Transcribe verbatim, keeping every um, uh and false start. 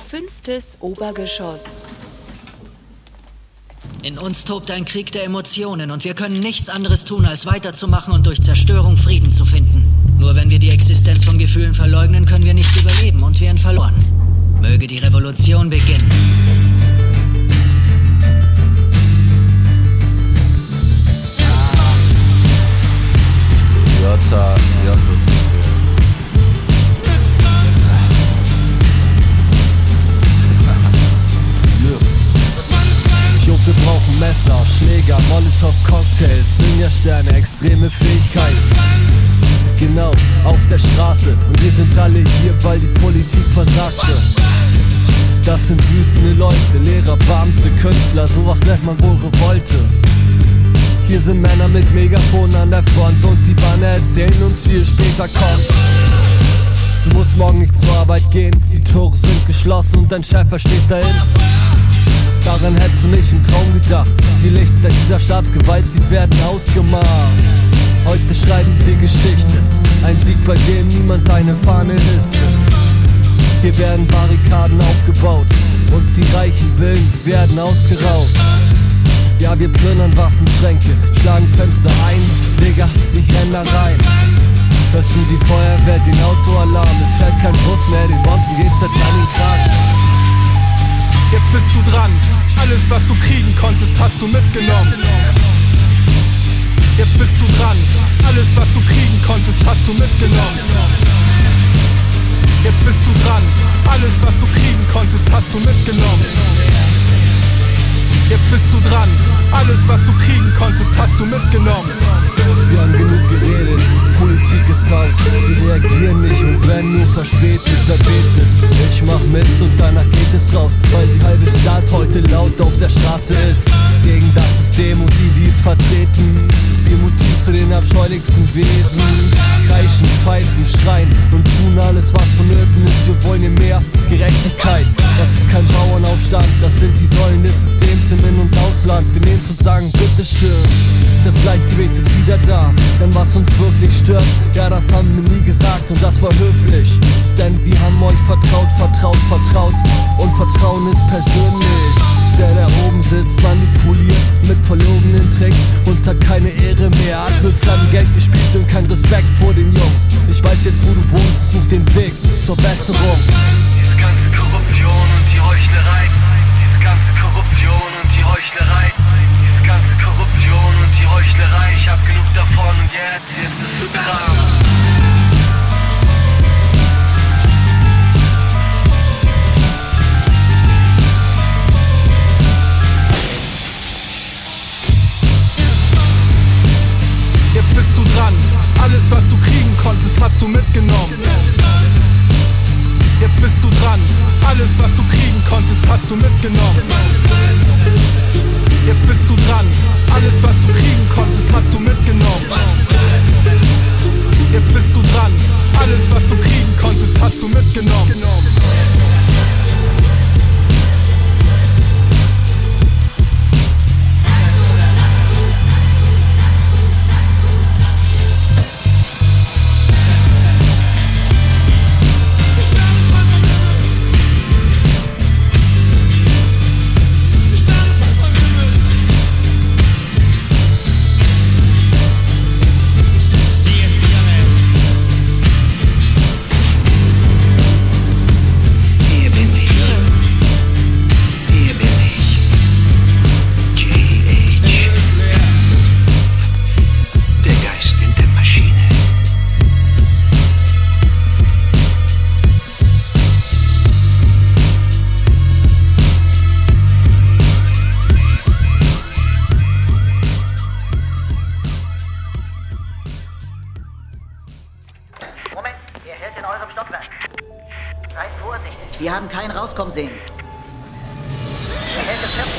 Fünftes Obergeschoss. In uns tobt ein Krieg der Emotionen und wir können nichts anderes tun, als weiterzumachen und durch Zerstörung Frieden zu finden. Nur wenn wir die Existenz von Gefühlen verleugnen, können wir nicht überleben und wären verloren. Möge die Revolution beginnen. Jota, Jota, wir brauchen Messer, Schläger, Molotow-Cocktails, Ninja-Sterne, extreme Fähigkeit. Genau, auf der Straße. Und wir sind alle hier, weil die Politik versagte. Das sind wütende Leute, Lehrer, Beamte, Künstler, sowas nennt man wohl Revolte. Hier sind Männer mit Megafon an der Front und die Banner erzählen uns, wie es später kommt. Du musst morgen nicht zur Arbeit gehen, die Tore sind geschlossen und dein Chef steht dahin. Daran hättest du nicht im Traum gedacht. Die Lichter dieser Staatsgewalt, sie werden ausgemacht. Heute schreiben wir Geschichte, ein Sieg, bei dem niemand eine Fahne hisst. Hier werden Barrikaden aufgebaut und die reichen Villen werden ausgeraubt. Ja, wir plündern Waffenschränke, schlagen Fenster ein. Digga, ich renn da rein. Hörst du die Feuerwehr, den Autoalarm? Es fährt kein Bus mehr, den Bonzen geht's jetzt an den Kragen. Jetzt bist du dran, alles was du kriegen konntest, hast du mitgenommen. Jetzt bist du dran, alles was du kriegen konntest, hast du mitgenommen. Jetzt bist du dran, alles was du kriegen konntest, hast du mitgenommen. Jetzt bist du dran, alles was du kriegen konntest, hast du mitgenommen. Wir haben genug geredet, Politik ist out. Sie reagieren nicht und werden nur verspätet, verbetet. Ich mach mit und danach geht es raus, weil die halbe Stadt heute laut auf der Straße ist. Gegen das System und die, die es vertreten. Wir mutieren zu den abscheulichsten Wesen. Kreischen, pfeifen, schreien und tun alles, was vonnöten ist. Wir wollen hier mehr Gerechtigkeit. Das ist kein Bauernaufstand, das sind die Säulen des Systems im In- und Ausland. Wir nehmen's und sagen, bitteschön. Das Gleichgewicht ist wieder da, denn was uns wirklich stört, ja, das haben wir nie gesagt und das war höflich. Denn wir haben euch vertraut, vertraut, vertraut und Vertrauen ist persönlich. Der da oben sitzt, manipuliert mit verlogenen Tricks und hat keine Ehre mehr, hat mit seinem Geld gespielt und kein Respekt vor den Jungs. Ich weiß jetzt, wo du wohnst, such den Weg zur Besserung. Diese ganze Korruption und die Heuchlerei, diese ganze Korruption und die Heuchlerei, diese ganze Korruption und die Heuchlerei, ich hab genug davon und jetzt, jetzt bist du dran. Jetzt bist du dran, alles was du kriegen konntest, hast du mitgenommen. Jetzt bist du dran, alles was du kriegen konntest, hast du mitgenommen. Jetzt bist du dran, alles was du kriegen konntest, hast du mitgenommen. Jetzt bist du dran, alles was du kriegen konntest, hast du mitgenommen. Wir haben keinen rauskommen sehen. Gehälter